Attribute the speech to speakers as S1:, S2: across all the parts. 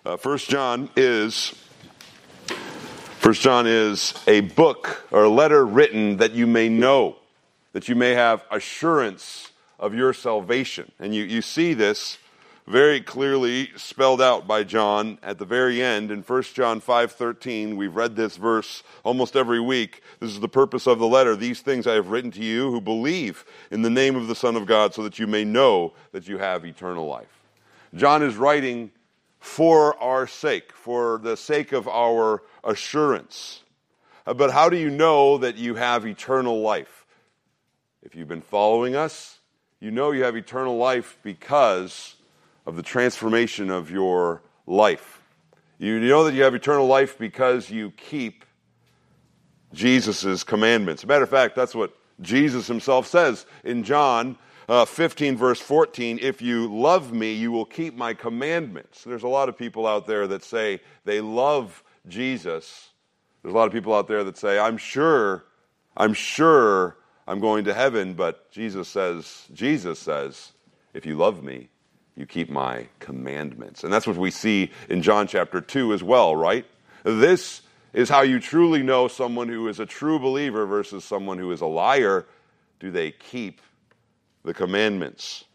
S1: First John is a book or a letter written that you may know, that you may have assurance of your salvation. And you see this very clearly spelled out by John at the very end in 1 John 5:13. We've read this verse almost every week. This is the purpose of the letter. These things I have written to you who believe in the name of the Son of God, so that you may know that you have eternal life. John is writing for our sake, for the sake of our assurance. But how do you know that you have eternal life? If you've been following us, you know you have eternal life because of the transformation of your life. You know that you have eternal life because you keep Jesus' commandments. As a matter of fact, that's what Jesus himself says in John 15 verse 14, if you love me, you will keep my commandments. There's a lot of people out there that say they love Jesus. There's a lot of people out there that say, I'm sure I'm going to heaven, but Jesus says, if you love me, you keep my commandments. And that's what we see in John chapter 2 as well, right? This is how you truly know someone who is a true believer versus someone who is a liar. Do they keep the commandments?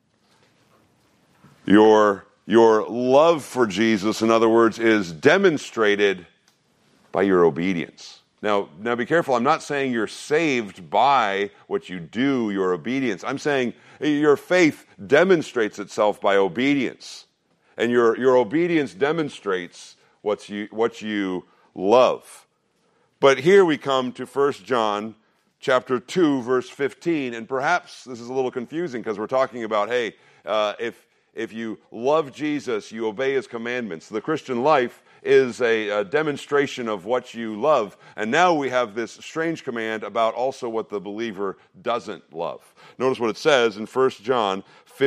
S1: Your love for Jesus, in other words, is demonstrated by your obedience. Now be careful. I'm not saying you're saved by what you do, your obedience. I'm saying your faith demonstrates itself by obedience. And your obedience demonstrates what you love. But here we come to 1 John chapter 2, verse 15, and perhaps this is a little confusing because we're talking about, if you love Jesus, you obey his commandments. The Christian life is a demonstration of what you love, and now we have this strange command about also what the believer doesn't love. Notice what it says in 1 John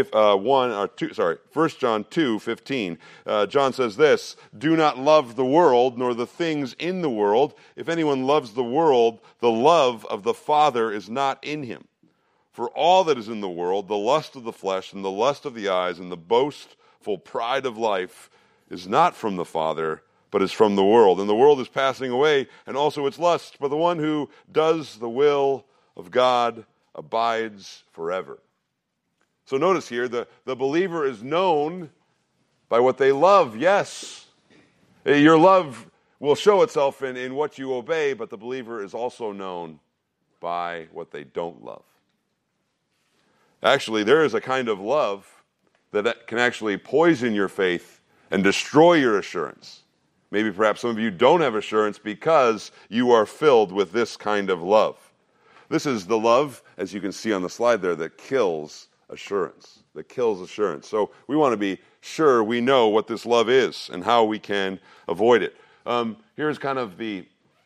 S1: 2:15. John says this, do not love the world nor the things in the world. If anyone loves the world, the love of the Father is not in him. For all that is in the world, the lust of the flesh and the lust of the eyes and the boastful pride of life is not from the Father, but is from the world. And the world is passing away, and also its lust. But the one who does the will of God abides forever. So notice here, the believer is known by what they love. Yes, your love will show itself in what you obey, but the believer is also known by what they don't love. Actually, there is a kind of love that can actually poison your faith and destroy your assurance. Maybe perhaps some of you don't have assurance because you are filled with this kind of love. This is the love, as you can see on the slide there, that kills assurance. So we want to be sure we know what this love is and how we can avoid it. Here's kind of the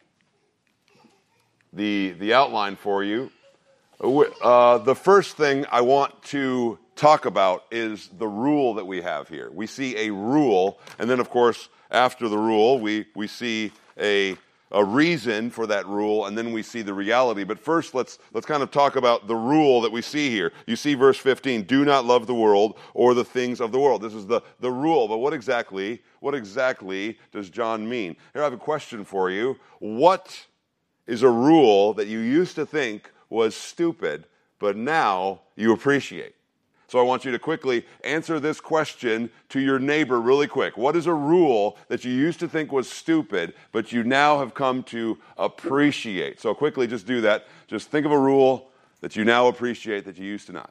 S1: outline for you. The first thing I want to talk about is the rule that we have here. We see a rule, and then of course after the rule we see a reason for that rule, and then we see the reality. But first let's kind of talk about the rule that we see here. You see verse 15, do not love the world or the things of the world. This is the rule, but what exactly does John mean? Here I have a question for you. What is a rule that you used to think was stupid, but now you appreciate? So I want you to quickly answer this question to your neighbor really quick. What is a rule that you used to think was stupid, but you now have come to appreciate? So quickly, just do that. Just think of a rule that you now appreciate that you used to not.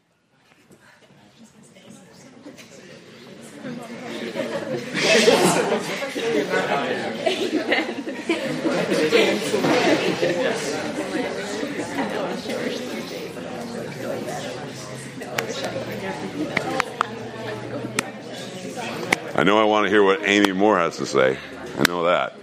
S1: I know I want to hear what Amy Moore has to say. I know that.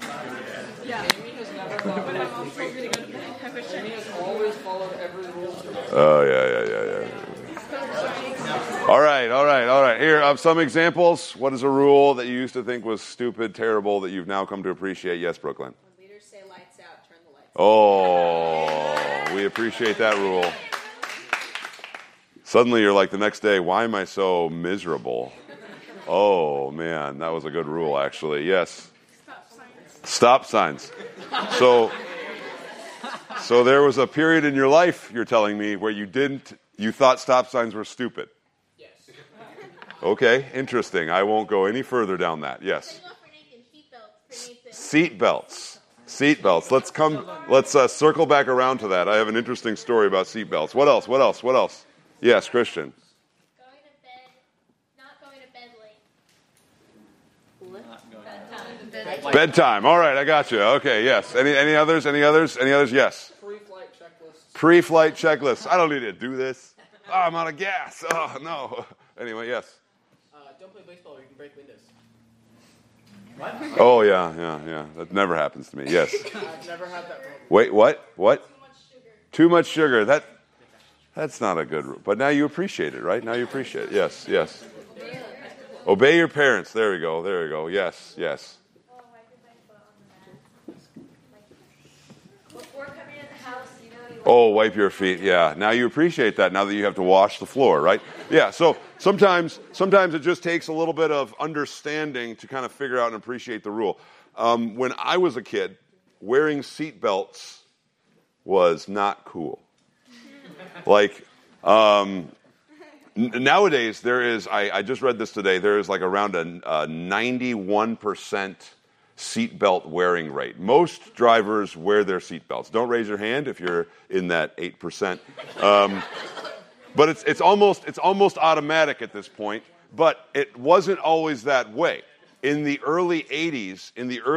S1: Oh, yeah. All right. Here are some examples. What is a rule that you used to think was stupid, terrible, that you've now come to appreciate? Yes, Brooklyn.
S2: When leaders say lights out, turn the lights
S1: on. Oh, we appreciate that rule. Suddenly you're like the next day, why am I so miserable? Oh, man, that was a good rule, actually. Yes. Stop signs. So there was a period in your life, you're telling me, where you thought stop signs were stupid.
S3: Yes.
S1: Okay, interesting. I won't go any further down that. Yes. Seat belts. Let's circle back around to that. I have an interesting story about seat belts. What else? Yes, Christian.
S2: Not going to bed late.
S1: Bedtime. All right, I got you. Okay, yes. Any others? Yes. Pre-flight checklist. I don't need to do this. Oh, I'm out of gas. Oh, no. Anyway, yes.
S3: Don't play baseball or you can break windows.
S1: What? Oh, yeah. That never happens to me. Yes.
S3: I've never had that problem.
S1: Wait, what? Too much sugar. That's not a good rule. But now you appreciate it, right? Now you appreciate it. Yes. Obey your parents. There we go. Yes.
S2: Before coming in the house,
S1: Oh, wipe your feet. Yeah. Now you appreciate that now that you have to wash the floor, right? Yeah. So sometimes it just takes a little bit of understanding to kind of figure out and appreciate the rule. When I was a kid, wearing seat belts was not cool. Like, nowadays there is, I just read this today, there is like around a 91% seatbelt wearing rate. Most drivers wear their seatbelts. Don't raise your hand if you're in that 8%. But it's almost automatic at this point. But it wasn't always that way. In the early 80s,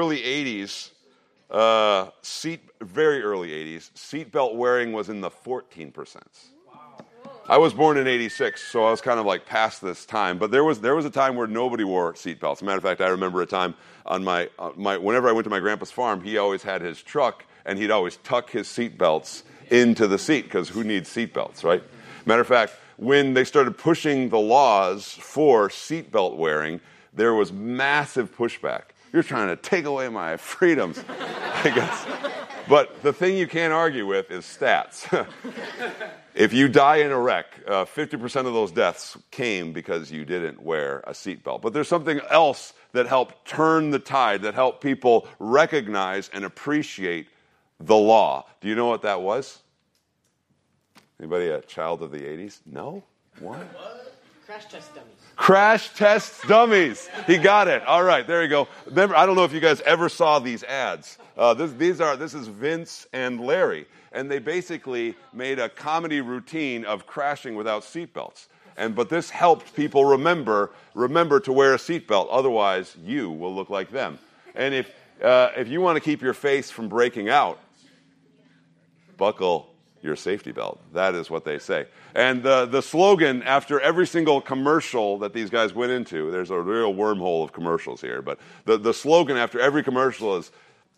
S1: very early 80s, seatbelt wearing was in the 14%. I was born in 86, so I was kind of like past this time. But there was a time where nobody wore seatbelts. As a matter of fact, I remember a time on my whenever I went to my grandpa's farm, he always had his truck, and he'd always tuck his seatbelts into the seat, because who needs seatbelts, right? Matter of fact, when they started pushing the laws for seatbelt wearing, there was massive pushback. You're trying to take away my freedoms, I guess. But the thing you can't argue with is stats. If you die in a wreck, 50% of those deaths came because you didn't wear a seatbelt. But there's something else that helped turn the tide, that helped people recognize and appreciate the law. Do you know what that was? Anybody a child of the 80s? No? What?
S3: Crash test dummies.
S1: Crash test dummies. He got it. All right, there you go. Remember, I don't know if you guys ever saw these ads. This is Vince and Larry, and they basically made a comedy routine of crashing without seatbelts. But this helped people remember to wear a seatbelt. Otherwise, you will look like them. And if you want to keep your face from breaking out, buckle your safety belt. That is what they say. And the slogan after every single commercial that these guys went into, there's a real wormhole of commercials here, but the slogan after every commercial is,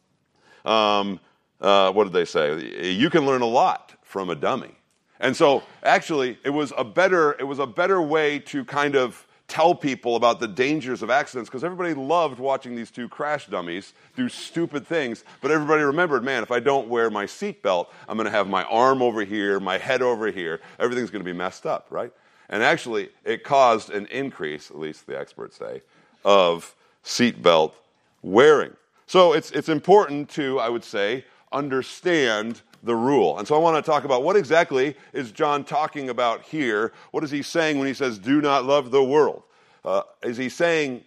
S1: what did they say? You can learn a lot from a dummy. And so actually it was a better way to kind of tell people about the dangers of accidents, because everybody loved watching these two crash dummies do stupid things, but everybody remembered, man, if I don't wear my seatbelt, I'm going to have my arm over here, my head over here, everything's going to be messed up, right? And actually, it caused an increase, at least the experts say, of seatbelt wearing. So it's important to, I would say, understand the rule. And so I want to talk about what exactly is John talking about here. What is he saying when he says, do not love the world? Is he saying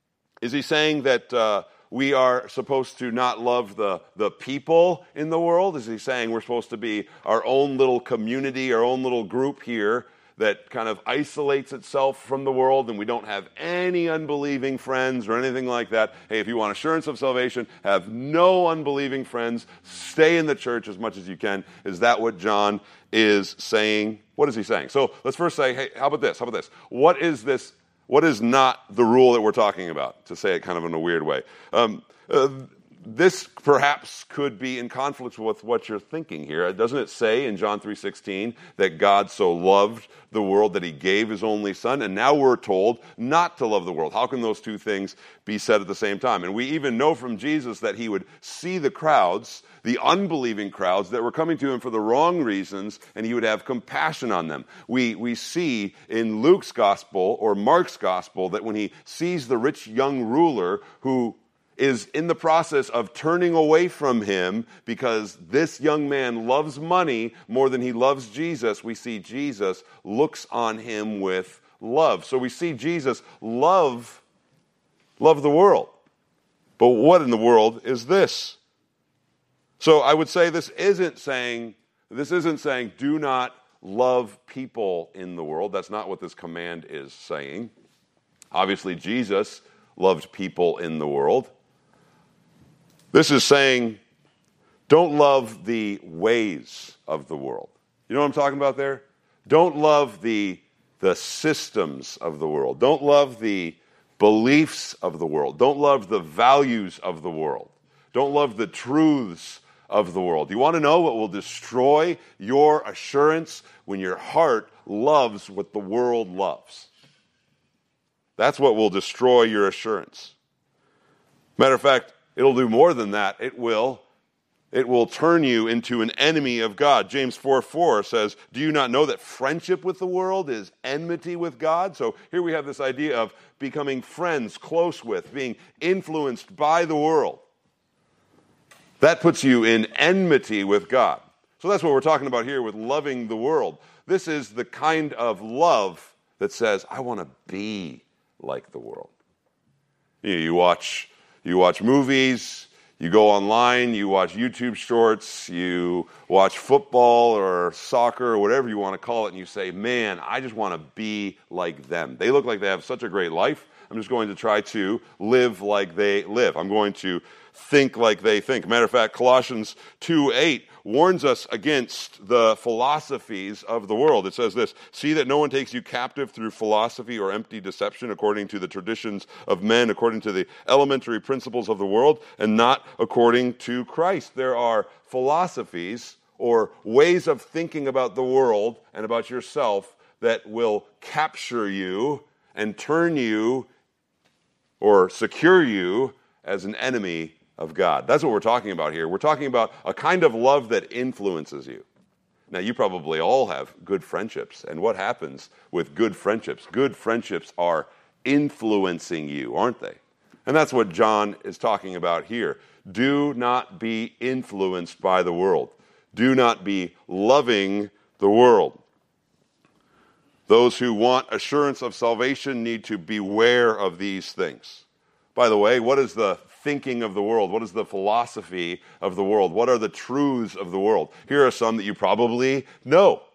S1: that we are supposed to not love the people in the world? Is he saying we're supposed to be our own little community, our own little group here that kind of isolates itself from the world, and we don't have any unbelieving friends or anything like that? Hey, if you want assurance of salvation, have no unbelieving friends. Stay in the church as much as you can. Is that what John is saying? What is he saying? So let's first say, hey, how about this? What is this? What is not the rule that we're talking about? To say it kind of in a weird way. this perhaps could be in conflict with what you're thinking here. Doesn't it say in John 3:16 that God so loved the world that he gave his only son? And now we're told not to love the world. How can those two things be said at the same time? And we even know from Jesus that he would see the crowds, the unbelieving crowds that were coming to him for the wrong reasons, and he would have compassion on them. We see in Luke's gospel or Mark's gospel that when he sees the rich young ruler who is in the process of turning away from him because this young man loves money more than he loves Jesus, we see Jesus looks on him with love. So we see Jesus love the world. But what in the world is this? So I would say this isn't saying do not love people in the world. That's not what this command is saying. Obviously, Jesus loved people in the world. This is saying, don't love the ways of the world. You know what I'm talking about there? Don't love the systems of the world. Don't love the beliefs of the world. Don't love the values of the world. Don't love the truths of the world. You want to know what will destroy your assurance? When your heart loves what the world loves. That's what will destroy your assurance. Matter of fact, it'll do more than that. It will turn you into an enemy of God. James 4:4 says, do you not know that friendship with the world is enmity with God? So here we have this idea of becoming friends, close with, being influenced by the world. That puts you in enmity with God. So that's what we're talking about here with loving the world. This is the kind of love that says, I want to be like the world. You watch movies, you go online, you watch YouTube shorts, you watch football or soccer or whatever you want to call it, and you say, man, I just want to be like them. They look like they have such a great life. I'm just going to try to live like they live. I'm going to think like they think. Matter of fact, Colossians 2:8 warns us against the philosophies of the world. It says this, see that no one takes you captive through philosophy or empty deception according to the traditions of men, according to the elementary principles of the world, and not according to Christ. There are philosophies or ways of thinking about the world and about yourself that will capture you and turn you or secure you as an enemy of God. That's what we're talking about here. We're talking about a kind of love that influences you. Now, you probably all have good friendships. And what happens with good friendships? Good friendships are influencing you, aren't they? And that's what John is talking about here. Do not be influenced by the world. Do not be loving the world. Those who want assurance of salvation need to beware of these things. By the way, what is the thinking of the world? What is the philosophy of the world? What are the truths of the world? Here are some that you probably know.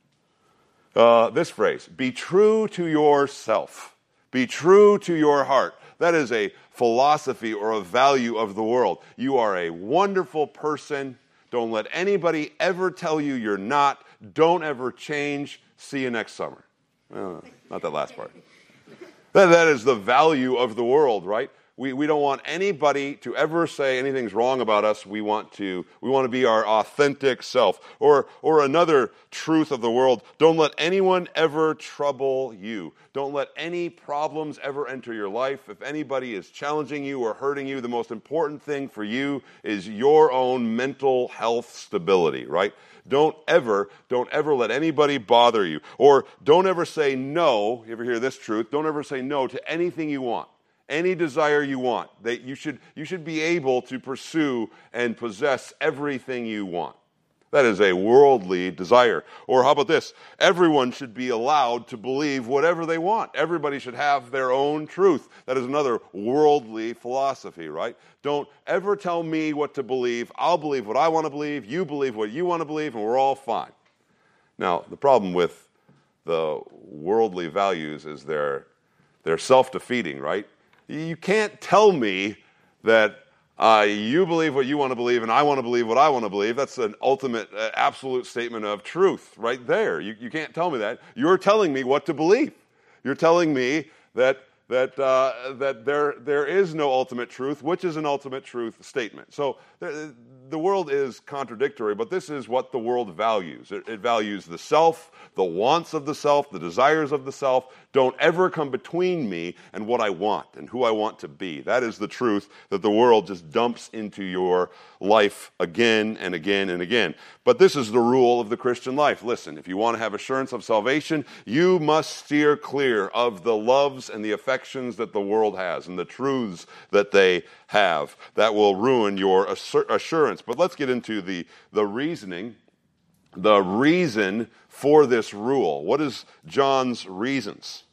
S1: This phrase, be true to yourself. Be true to your heart. That is a philosophy or a value of the world. You are a wonderful person. Don't let anybody ever tell you you're not. Don't ever change. See you next summer. Not that last part. That is the value of the world, right? We don't want anybody to ever say anything's wrong about us. We want to be our authentic self. Or another truth of the world, don't let anyone ever trouble you. Don't let any problems ever enter your life. If anybody is challenging you or hurting you, the most important thing for you is your own mental health stability, right? Don't ever let anybody bother you. Or don't ever say no. You ever hear this truth? Don't ever say no to anything you want. Any desire you want. That you should be able to pursue and possess everything you want. That is a worldly desire. Or how about this? Everyone should be allowed to believe whatever they want. Everybody should have their own truth. That is another worldly philosophy, right? Don't ever tell me what to believe. I'll believe what I want to believe. You believe what you want to believe, and we're all fine. Now, the problem with the worldly values is they're self-defeating, right? You can't tell me that you believe what you want to believe and I want to believe what I want to believe. That's an ultimate, absolute statement of truth right there. You can't tell me that. You're telling me what to believe. You're telling me that that there is no ultimate truth, which is an ultimate truth statement. So the world is contradictory, but this is what the world values. It values the self, the wants of the self, the desires of the self. Don't ever come between me and what I want and who I want to be. That is the truth that the world just dumps into your life again and again and again. But this is the rule of the Christian life. Listen, if you want to have assurance of salvation, you must steer clear of the loves and the affections that the world has and the truths that they have. That will ruin your assurance. But let's get into the reasoning, the reason for this rule. What is John's reasons?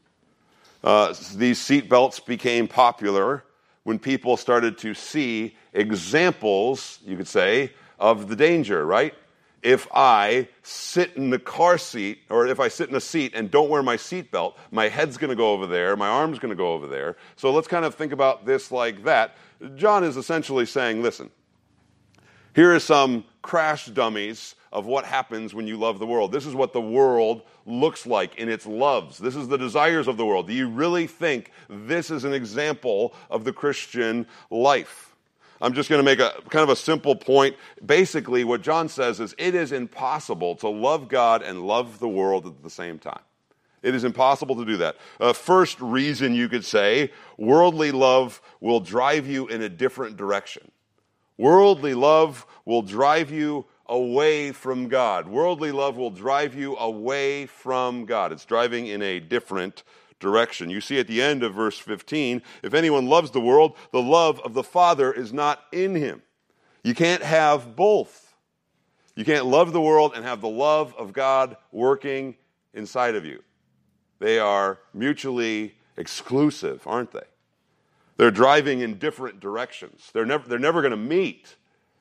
S1: These seatbelts became popular when people started to see examples, you could say, of the danger, right? If I sit in the car seat, or if I sit in a seat and don't wear my seatbelt, my head's going to go over there, my arm's going to go over there. So let's kind of think about this like that. John is essentially saying, listen, here are some crash dummies of what happens when you love the world. This is what the world looks like in its loves. This is the desires of the world. Do you really think this is an example of the Christian life? I'm just going to make a kind of a simple point. Basically, what John says is it is impossible to love God and love the world at the same time. It is impossible to do that. First reason you could say, worldly love will drive you in a different direction. Worldly love will drive you away from God. Worldly love will drive you away from God. It's driving in a different direction. You see at the end of verse 15, if anyone loves the world, the love of the Father is not in him. You can't have both. You can't love the world and have the love of God working inside of you. They are mutually exclusive, aren't they? They're driving in different directions. They're never going to meet.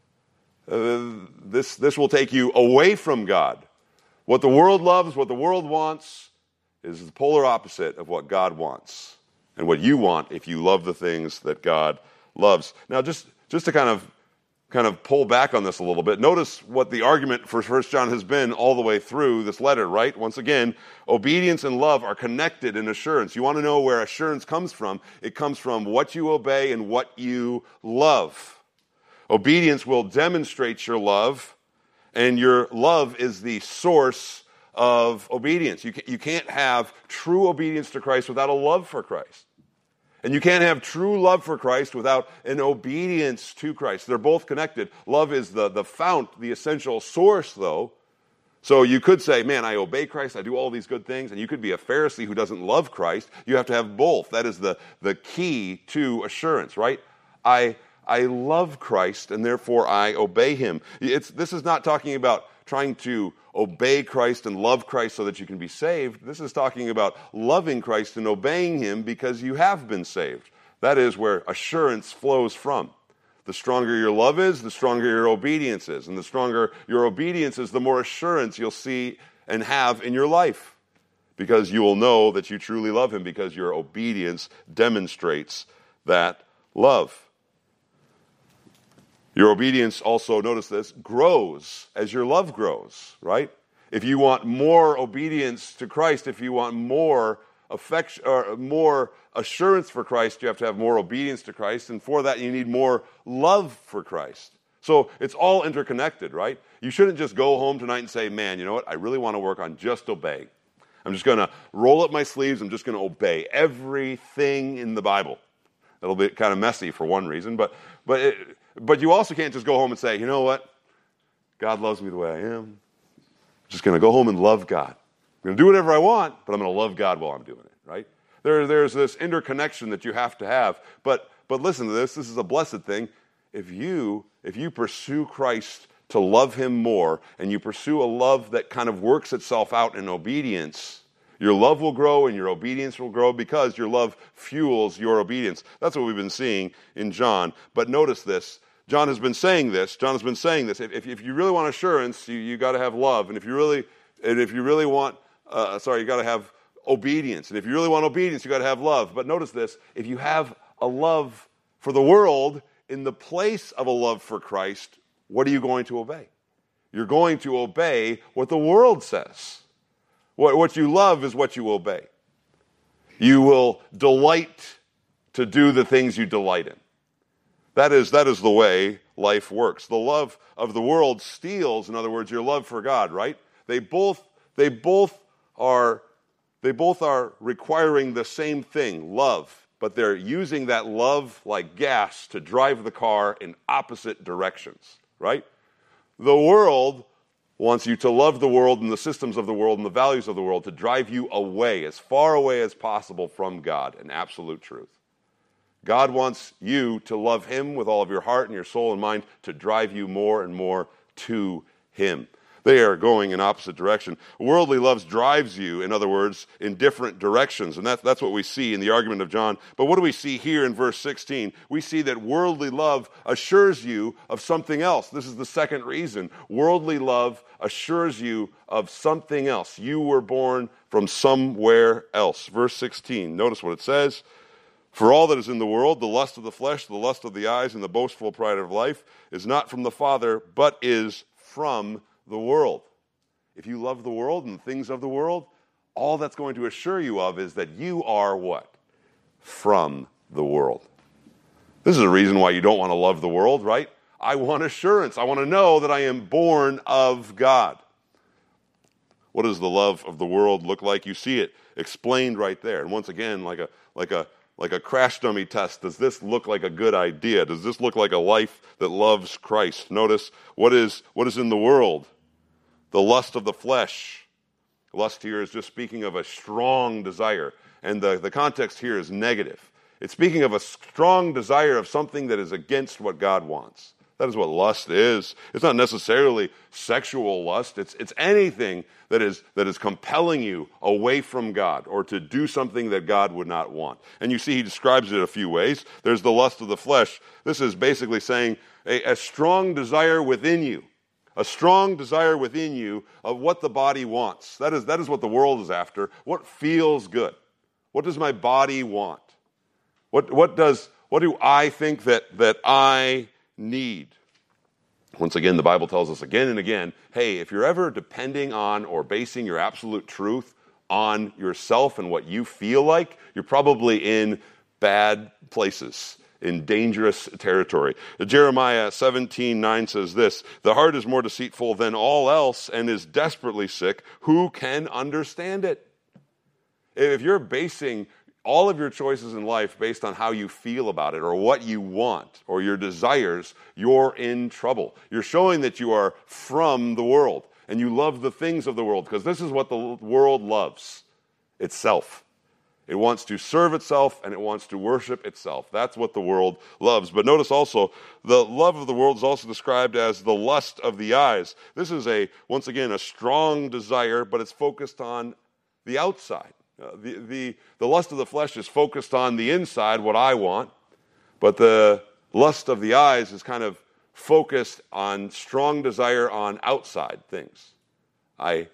S1: This will take you away from God. What the world loves, what the world wants, is the polar opposite of what God wants and what you want if you love the things that God loves. Now, just to kind of pull back on this a little bit, notice what the argument for 1 John has been all the way through this letter, right? Once again, obedience and love are connected in assurance. You want to know where assurance comes from? It comes from what you obey and what you love. Obedience will demonstrate your love, and your love is the source of obedience. You can't have true obedience to Christ without a love for Christ. And you can't have true love for Christ without an obedience to Christ. They're both connected. Love is the fount, the essential source, though. So you could say, man, I obey Christ, I do all these good things, and you could be a Pharisee who doesn't love Christ. You have to have both. That is the key to assurance, right? I love Christ, and therefore I obey him. This is not talking about trying to obey Christ and love Christ so that you can be saved. This is talking about loving Christ and obeying him because you have been saved. That is where assurance flows from. The stronger your love is, the stronger your obedience is. And the stronger your obedience is, the more assurance you'll see and have in your life. Because you will know that you truly love him because your obedience demonstrates that love. Your obedience also, notice this, grows as your love grows, right? If you want more obedience to Christ, if you want more affection or more assurance for Christ, you have to have more obedience to Christ, and for that you need more love for Christ. So it's all interconnected, right? You shouldn't just go home tonight and say, man, you know what? I really want to work on just obeying. I'm just going to roll up my sleeves. I'm just going to obey everything in the Bible. It'll be kind of messy for one reason, but you also can't just go home and say, you know what? God loves me the way I am. I'm just going to go home and love God. I'm going to do whatever I want, but I'm going to love God while I'm doing it, right? There's this interconnection that you have to have. But listen to this. This is a blessed thing. If you pursue Christ to love him more, and you pursue a love that kind of works itself out in obedience, your love will grow and your obedience will grow because your love fuels your obedience. That's what we've been seeing in John. But notice this. John has been saying this. If you really want assurance, you got to have love. And if you really want, you got to have obedience. And if you really want obedience, you got to have love. But notice this. If you have a love for the world in the place of a love for Christ, what are you going to obey? You're going to obey what the world says. What you love is what you obey. You will delight to do the things you delight in. That is the way life works. The love of the world steals, in other words, your love for God, right? They both are requiring the same thing, love, but they're using that love like gas to drive the car in opposite directions, right? The world wants you to love the world and the systems of the world and the values of the world to drive you away, as far away as possible from God and absolute truth. God wants you to love him with all of your heart and your soul and mind to drive you more and more to him. They are going in opposite direction. Worldly love drives you, in other words, in different directions. And that's what we see in the argument of John. But what do we see here in verse 16? We see that worldly love assures you of something else. This is the second reason. Worldly love assures you of something else. You were born from somewhere else. Verse 16, notice what it says. For all that is in the world, the lust of the flesh, the lust of the eyes, and the boastful pride of life is not from the Father, but is from the world. If you love the world and the things of the world, all that's going to assure you of is that you are what? From the world. This is a reason why you don't want to love the world, right? I want assurance. I want to know that I am born of God. What does the love of the world look like? You see it explained right there. And once again, like a crash dummy test, does this look like a good idea? Does this look like a life that loves Christ? Notice what is in the world. The lust of the flesh. Lust here is just speaking of a strong desire. And the context here is negative. It's speaking of a strong desire of something that is against what God wants. That is what lust is. It's not necessarily sexual lust. It's anything that is compelling you away from God or to do something that God would not want. And you see he describes it a few ways. There's the lust of the flesh. This is basically saying a strong desire within you. A strong desire within you of what the body wants. That is what the world is after. What feels good? What does my body want? What do I think that I need? Once again, the Bible tells us again and again, hey, if you're ever depending on or basing your absolute truth on yourself and what you feel like, you're probably in bad places, in dangerous territory. Jeremiah 17:9 says this, the heart is more deceitful than all else and is desperately sick. Who can understand it? If you're basing all of your choices in life based on how you feel about it or what you want or your desires, you're in trouble. You're showing that you are from the world and you love the things of the world because this is what the world loves, itself. It wants to serve itself and it wants to worship itself. That's what the world loves. But notice also, the love of the world is also described as the lust of the eyes. This is once again, a strong desire, but it's focused on the outside. The lust of the flesh is focused on the inside, what I want, but the lust of the eyes is kind of focused on strong desire on outside things. I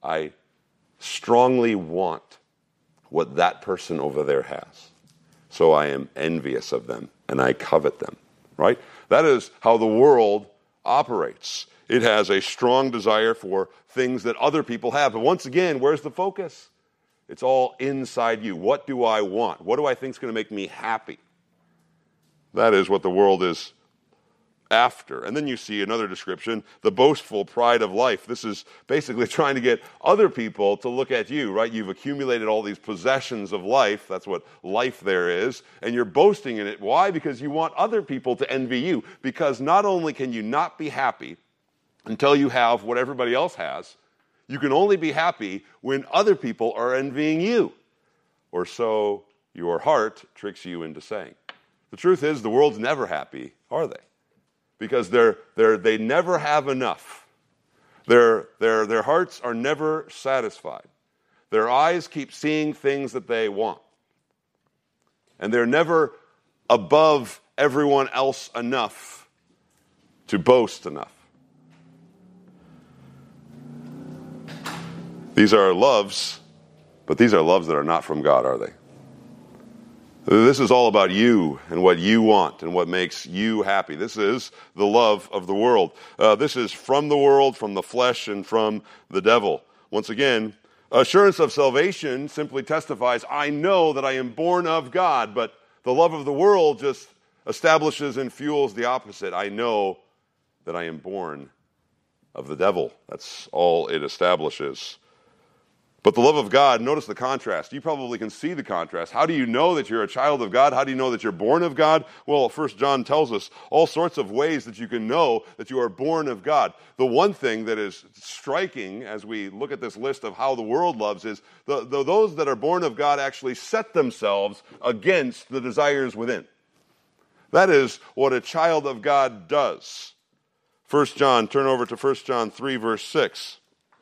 S1: strongly want what that person over there has, so I am envious of them and I covet them, right? That is how the world operates. It has a strong desire for things that other people have. But once again, where's the focus? It's all inside you. What do I want? What do I think is going to make me happy? That is what the world is after. And then you see another description, the boastful pride of life. This is basically trying to get other people to look at you, right? You've accumulated all these possessions of life. That's what life there is. And you're boasting in it. Why? Because you want other people to envy you. Because not only can you not be happy until you have what everybody else has, you can only be happy when other people are envying you. Or so your heart tricks you into saying. The truth is, the world's never happy, are they? Because they never have enough. Their hearts are never satisfied. Their eyes keep seeing things that they want. And they're never above everyone else enough to boast enough. These are loves, but these are loves that are not from God, are they? This is all about you and what you want and what makes you happy. This is the love of the world. This is from the world, from the flesh, and from the devil. Once again, Assurance of salvation simply testifies, I know that I am born of God, but the love of the world just establishes and fuels the opposite. I know that I am born of the devil. That's all it establishes. But the love of God, notice the contrast. You probably can see the contrast. How do you know that you're a child of God? How do you know that you're born of God? Well, 1 John tells us all sorts of ways that you can know that you are born of God. The one thing that is striking as we look at this list of how the world loves is those that are born of God actually set themselves against the desires within. That is what a child of God does. 1 John, turn over to 1 John 3, verse 6.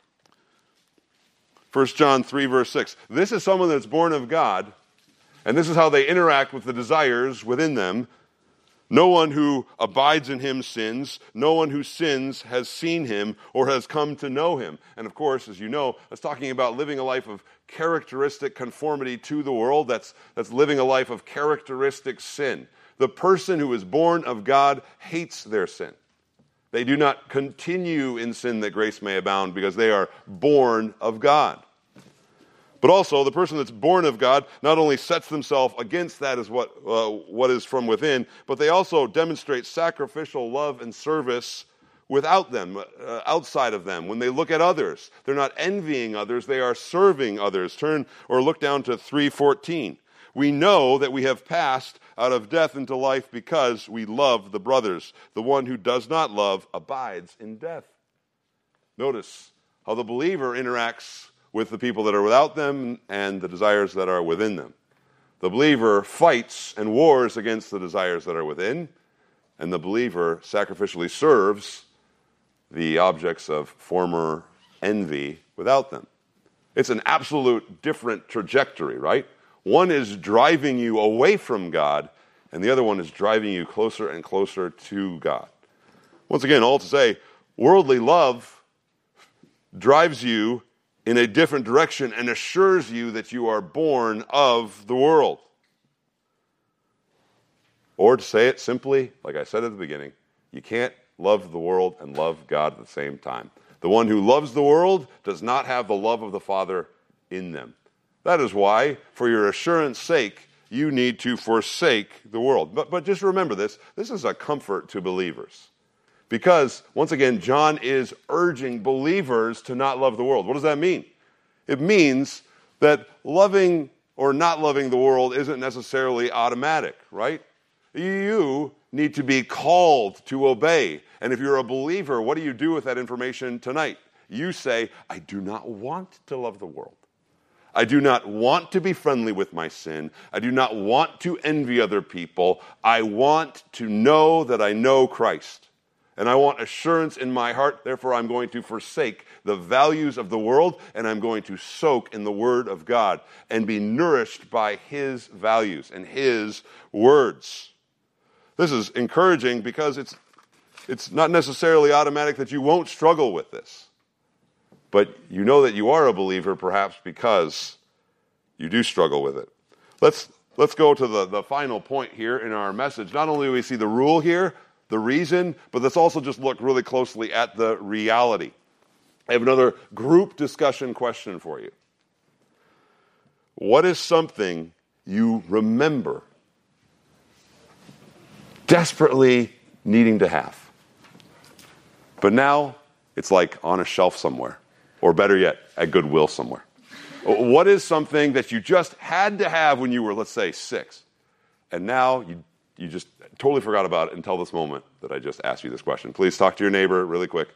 S1: 1 John 3, verse 6. This is someone that's born of God, and this is how they interact with the desires within them. No one who abides in him sins. No one who sins has seen him or has come to know him. And of course, as you know, that's talking about living a life of characteristic conformity to the world. That's living a life of characteristic sin. The person who is born of God hates their sin. They do not continue in sin that grace may abound because they are born of God. But also, the person that's born of God not only sets themselves against that as what is from within, but they also demonstrate sacrificial love and service without them, outside of them. When they look at others, they're not envying others, they are serving others. Turn or look down to 3:14. We know that we have passed out of death into life because we love the brothers. The one who does not love abides in death. Notice how the believer interacts with the people that are without them and the desires that are within them. The believer fights and wars against the desires that are within, and the believer sacrificially serves the objects of former envy without them. It's an absolute different trajectory, right? One is driving you away from God, and the other one is driving you closer and closer to God. Once again, all to say, worldly love drives you in a different direction and assures you that you are born of the world. Or to say it simply, like I said at the beginning, you can't love the world and love God at the same time. The one who loves the world does not have the love of the Father in them. That is why, for your assurance sake, you need to forsake the world. But just remember this is a comfort to believers. Because, once again, John is urging believers to not love the world. What does that mean? It means that loving or not loving the world isn't necessarily automatic, right? You need to be called to obey. And if you're a believer, what do you do with that information tonight? You say, I do not want to love the world. I do not want to be friendly with my sin. I do not want to envy other people. I want to know that I know Christ. And I want assurance in my heart. Therefore, I'm going to forsake the values of the world, and I'm going to soak in the Word of God and be nourished by His values and His words. This is encouraging because it's not necessarily automatic that you won't struggle with this. But you know that you are a believer perhaps because you do struggle with it. Let's go to the final point here in our message. Not only do we see the rule here, the reason, but let's also just look really closely at the reality. I have another group discussion question for you. What is something you remember desperately needing to have, but now it's like on a shelf somewhere, or better yet, at Goodwill somewhere? What is something that you just had to have when you were, let's say, 6, and now you just totally forgot about it until this moment that I just asked you this question? Please talk to your neighbor really quick.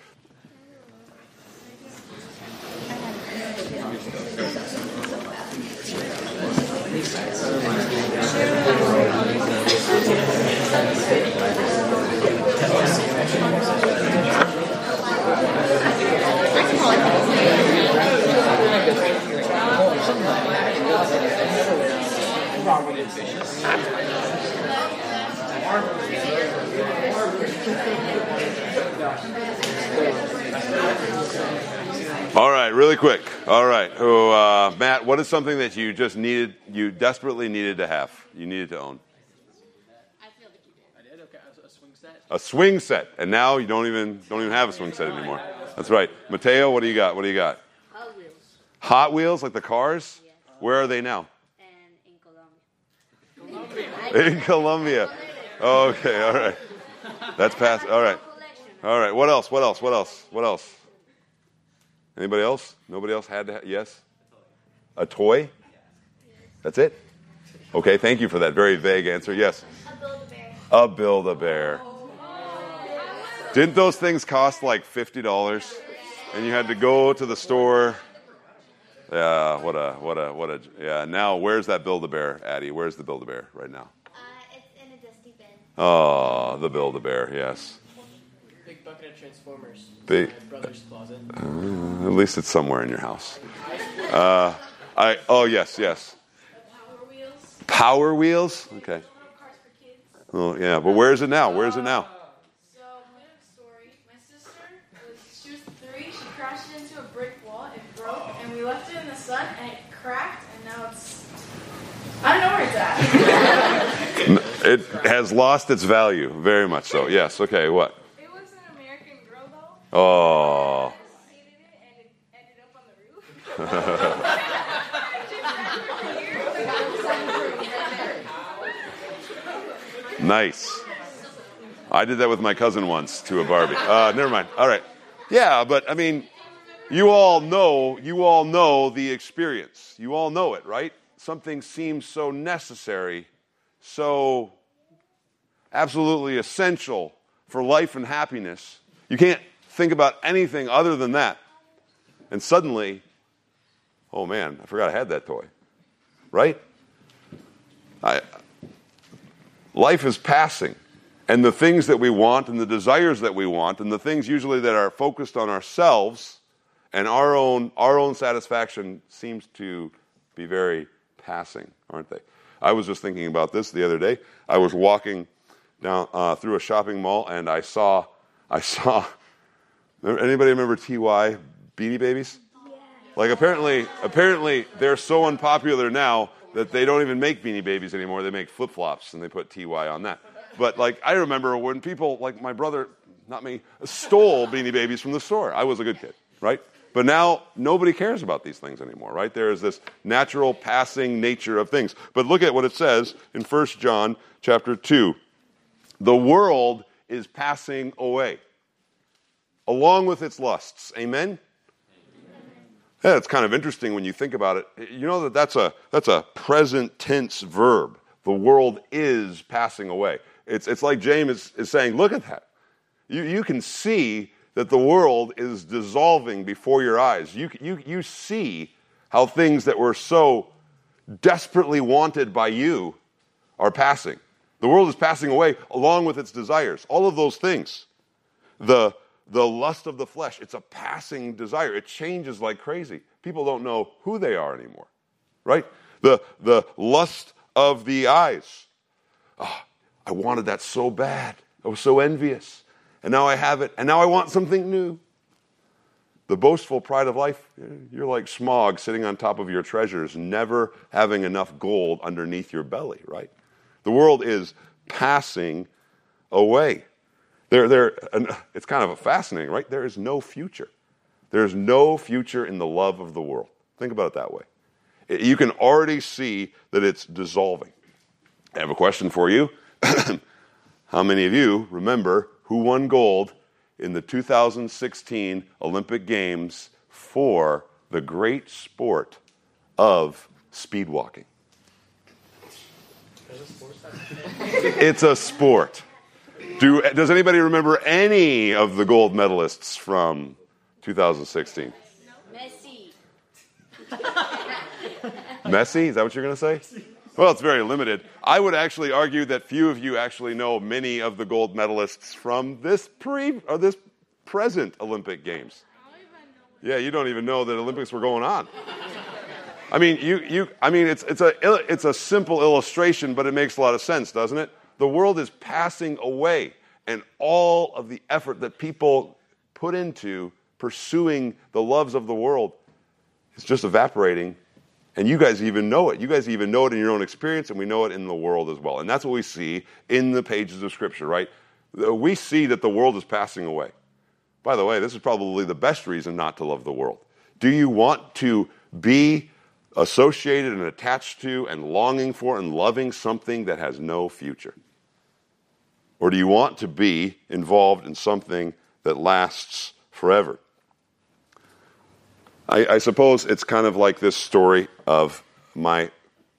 S1: All right, really quick. All right, Matt, what is something that you just needed, you desperately needed to have, you needed to own?
S3: I feel like you did. I did. Okay, a swing set.
S1: A swing set, and now you don't even have a swing set anymore. That's right. Mateo, what do you got?
S3: Hot Wheels.
S1: Hot Wheels, like the cars?
S4: Yes.
S1: Where are they now?
S4: And in Colombia.
S1: In Colombia. Okay, all right. That's past. All right. All right. What else? What else? What else? What else? Anybody else? Nobody else had to yes? A toy? That's it? Okay, thank you for that very vague answer. Yes.
S2: A Build-A-Bear.
S1: A Build-A-Bear. Didn't those things cost like $50? And you had to go to the store. Yeah, what a yeah, now where's that Build-A-Bear, Addie? Where's the Build-A-Bear right now?
S2: It's in a dusty bin.
S1: Oh, the Build-A-Bear, yes.
S3: Big bucket of Transformers.
S1: Big-
S3: My brother's closet.
S1: At least it's somewhere in your house. Yes.
S2: Power Wheels.
S1: Power Wheels? Okay.
S2: Cars for kids.
S1: Oh, yeah, but where is it now? Where is it now?
S5: So, bit of story. My sister she was 3. She crashed into a brick wall. It broke, and we left it in the sun, and it cracked, and now it's. I don't know where it's at.
S1: It has lost its value, very much so. Yes, okay, what?
S5: It was an American Girl doll.
S1: Oh,
S5: I hated it, and it ended up on the roof.
S1: nice. I did that with my cousin once to a Barbie. Never mind. All right. Yeah, but I mean, you all know the experience. You all know it, right? Something seems so necessary, so absolutely essential for life and happiness. You can't think about anything other than that. And suddenly, oh man, I forgot I had that toy. Right? Life is passing. And the things that we want and the desires that we want and the things usually that are focused on ourselves and our own satisfaction seems to be very passing, aren't they? I was just thinking about this the other day. I was walking down through a shopping mall and I saw. Anybody remember TY Beanie Babies? Yeah. Like apparently they're so unpopular now that they don't even make Beanie Babies anymore. They make flip-flops and they put TY on that. But like I remember when people like my brother, not me, stole Beanie Babies from the store. I was a good kid, right? But now nobody cares about these things anymore, right? There is this natural passing nature of things. But look at what it says in 1 John chapter 2. The world is passing away, along with its lusts. Amen? Yeah, it's kind of interesting when you think about it. You know that's a present tense verb. The world is passing away. It's like James is saying, look at that. You can see that the world is dissolving before your eyes. You see how things that were so desperately wanted by you are passing. The world is passing away along with its desires. All of those things. The lust of the flesh, it's a passing desire. It changes like crazy. People don't know who they are anymore, right? The lust of the eyes. Oh, I wanted that so bad. I was so envious. And now I have it. And now I want something new. The boastful pride of life, you're like smog sitting on top of your treasures, never having enough gold underneath your belly, right? The world is passing away. It's kind of fascinating, right? There is no future. There is no future in the love of the world. Think about it that way. You can already see that it's dissolving. I have a question for you. How many of you remember who won gold in the 2016 Olympic Games for the great sport of speed walking? It's a sport. Does anybody remember any of the gold medalists from 2016?
S4: Messi.
S1: Messi? Is that what you're going to say? Well, it's very limited. I would actually argue that few of you actually know many of the gold medalists from this present Olympic Games. Yeah, you don't even know that Olympics were going on. I mean, it's a simple illustration, but it makes a lot of sense, doesn't it? The world is passing away, and all of the effort that people put into pursuing the loves of the world is just evaporating. And you guys even know it. You guys even know it in your own experience, and we know it in the world as well. And that's what we see in the pages of Scripture, right? We see that the world is passing away. By the way, this is probably the best reason not to love the world. Do you want to be associated and attached to and longing for and loving something that has no future? Or do you want to be involved in something that lasts forever? I suppose it's kind of like this story of my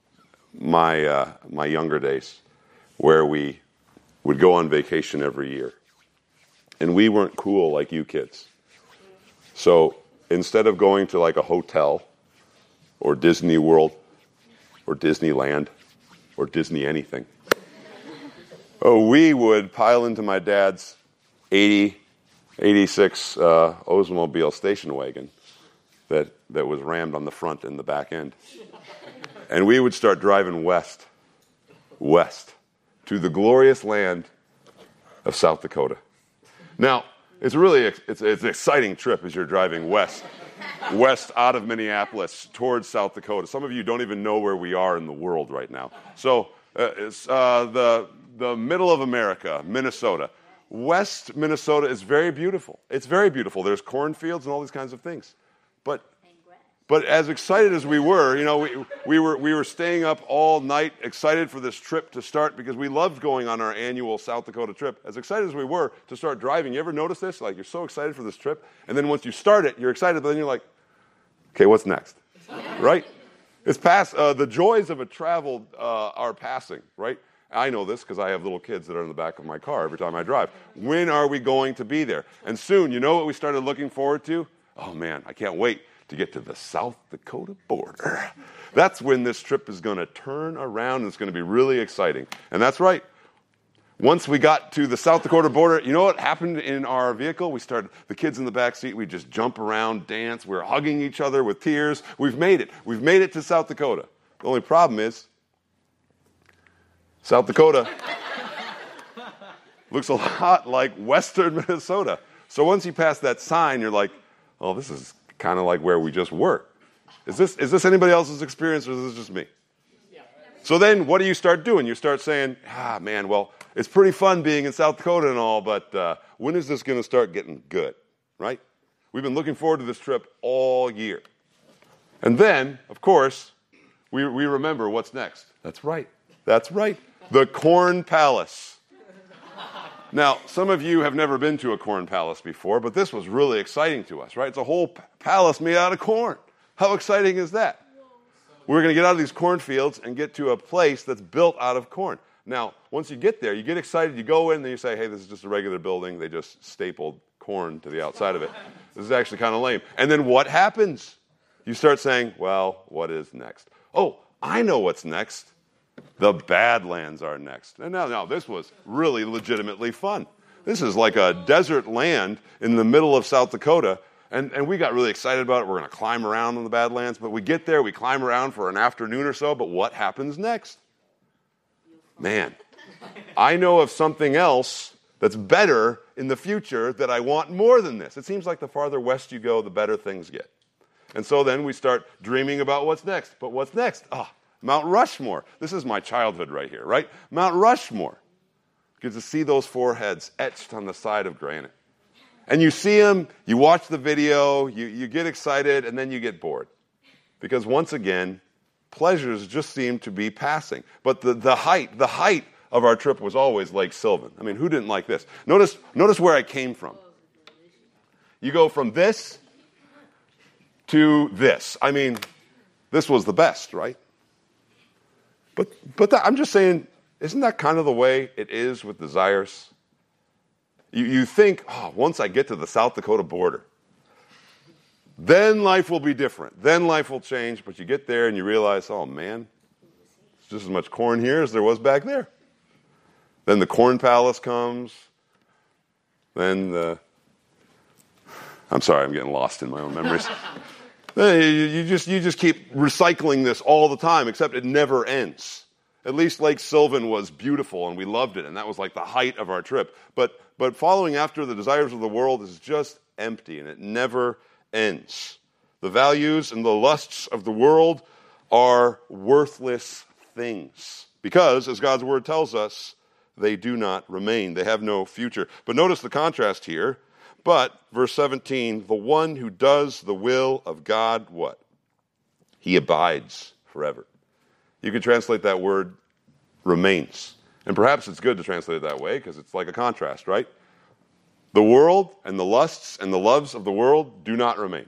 S1: younger days, where we would go on vacation every year. And we weren't cool like you kids. So instead of going to like a hotel or Disney World or Disneyland or Disney anything, we would pile into my dad's 86 Oldsmobile station wagon that was rammed on the front and the back end. And we would start driving west to the glorious land of South Dakota. Now, it's an exciting trip as you're driving west out of Minneapolis towards South Dakota. Some of you don't even know where we are in the world right now. So it's the middle of America, Minnesota. West Minnesota is very beautiful. It's very beautiful. There's cornfields and all these kinds of things. But as excited as we were, we were staying up all night, excited for this trip to start because we loved going on our annual South Dakota trip. As excited as we were to start driving, you ever notice this? Like, you're so excited for this trip, and then once you start it, you're excited, but then you're like, okay, what's next? Right? It's past, the joys of a travel are passing, right? I know this because I have little kids that are in the back of my car every time I drive. When are we going to be there? And soon, you know what we started looking forward to? Oh man, I can't wait to get to the South Dakota border. That's when this trip is going to turn around, and it's going to be really exciting. And that's right. Once we got to the South Dakota border, you know what happened in our vehicle? The kids in the back seat, we just jump around, dance. We're hugging each other with tears. We've made it. We've made it to South Dakota. The only problem is, South Dakota looks a lot like western Minnesota. So once you pass that sign, you're like, oh, this is kind of like where we just were. Is this anybody else's experience, or is this just me? Yeah. So then what do you start doing? You start saying, man, well, it's pretty fun being in South Dakota and all, but when is this going to start getting good, right? We've been looking forward to this trip all year. And then, of course, we remember what's next. That's right. The Corn Palace. Now, some of you have never been to a corn palace before, but this was really exciting to us, right? It's a whole palace made out of corn. How exciting is that? We're going to get out of these cornfields and get to a place that's built out of corn. Now, once you get there, you get excited, you go in, and you say, hey, this is just a regular building. They just stapled corn to the outside of it. This is actually kind of lame. And then what happens? You start saying, well, what is next? Oh, I know what's next. The Badlands are next. And now, this was really legitimately fun. This is like a desert land in the middle of South Dakota, and we got really excited about it. We're going to climb around in the Badlands, but we get there, we climb around for an afternoon or so, but what happens next? Man, I know of something else that's better in the future that I want more than this. It seems like the farther west you go, the better things get. And so then we start dreaming about what's next. But what's next? Mount Rushmore. This is my childhood right here, right? Mount Rushmore. You get to see those four heads etched on the side of granite. And you see them, you watch the video, you get excited, and then you get bored. Because once again, pleasures just seem to be passing. But the height of our trip was always Lake Sylvan. I mean, who didn't like this? Notice where I came from. You go from this to this. I mean, this was the best, right? But I'm just saying, isn't that kind of the way it is with desires? You think, once I get to the South Dakota border, then life will be different. Then life will change. But you get there and you realize, oh man, there's just as much corn here as there was back there. Then the Corn Palace comes. Then I'm sorry, I'm getting lost in my own memories. You just keep recycling this all the time, except it never ends. At least Lake Sylvan was beautiful, and we loved it, and that was like the height of our trip. But following after the desires of the world is just empty, and it never ends. The values and the lusts of the world are worthless things because, as God's word tells us, they do not remain. They have no future. But notice the contrast here. But, verse 17, the one who does the will of God, what? He abides forever. You could translate that word remains. And perhaps it's good to translate it that way because it's like a contrast, right? The world and the lusts and the loves of the world do not remain.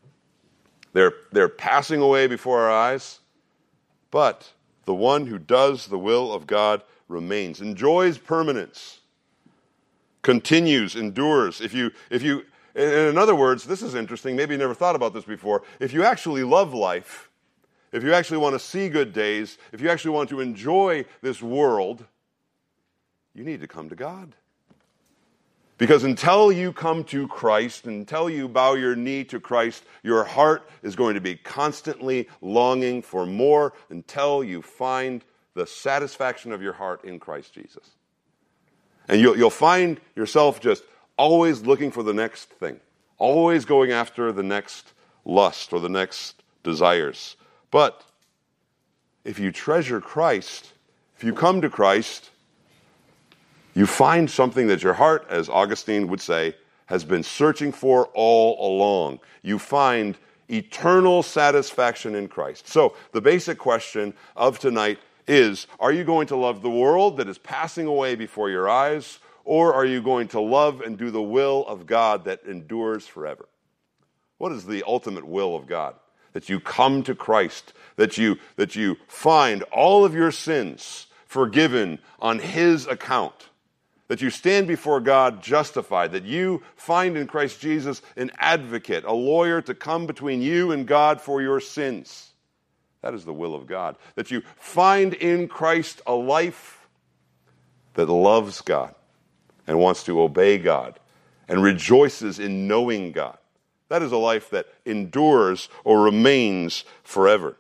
S1: They're passing away before our eyes, but the one who does the will of God remains, enjoys permanence, continues, endures. If you, in other words, this is interesting, maybe you never thought about this before. If you actually love life, if you actually want to see good days, if you actually want to enjoy this world, you need to come to God. Because until you come to Christ, until you bow your knee to Christ, your heart is going to be constantly longing for more until you find the satisfaction of your heart in Christ Jesus. And you'll find yourself just always looking for the next thing, always going after the next lust or the next desires. But if you treasure Christ, if you come to Christ, you find something that your heart, as Augustine would say, has been searching for all along. You find eternal satisfaction in Christ. So the basic question of tonight is, are you going to love the world that is passing away before your eyes, or are you going to love and do the will of God that endures forever? What is the ultimate will of God? That you come to Christ, that you find all of your sins forgiven on His account, that you stand before God justified, that you find in Christ Jesus an advocate, a lawyer to come between you and God for your sins. That is the will of God. That you find in Christ a life that loves God and wants to obey God and rejoices in knowing God. That is a life that endures or remains forever.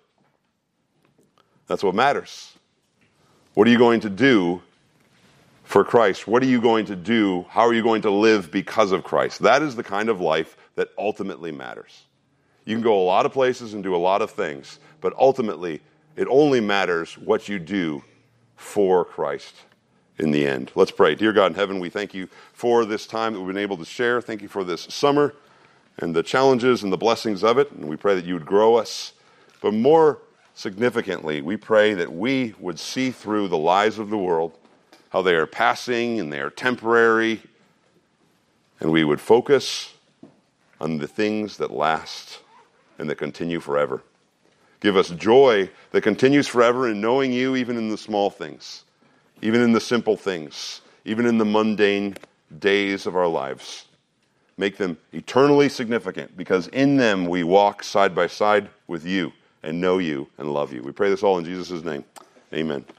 S1: That's what matters. What are you going to do for Christ? What are you going to do? How are you going to live because of Christ? That is the kind of life that ultimately matters. You can go a lot of places and do a lot of things, but ultimately it only matters what you do for Christ in the end. Let's pray. Dear God in heaven, we thank you for this time that we've been able to share. Thank you for this summer and the challenges and the blessings of it, and we pray that you would grow us. But more significantly, we pray that we would see through the lies of the world, how they are passing and they are temporary, and we would focus on the things that last and that continue forever. Give us joy that continues forever in knowing you even in the small things, even in the simple things, even in the mundane days of our lives. Make them eternally significant, because in them we walk side by side with you and know you and love you. We pray this all in Jesus' name. Amen.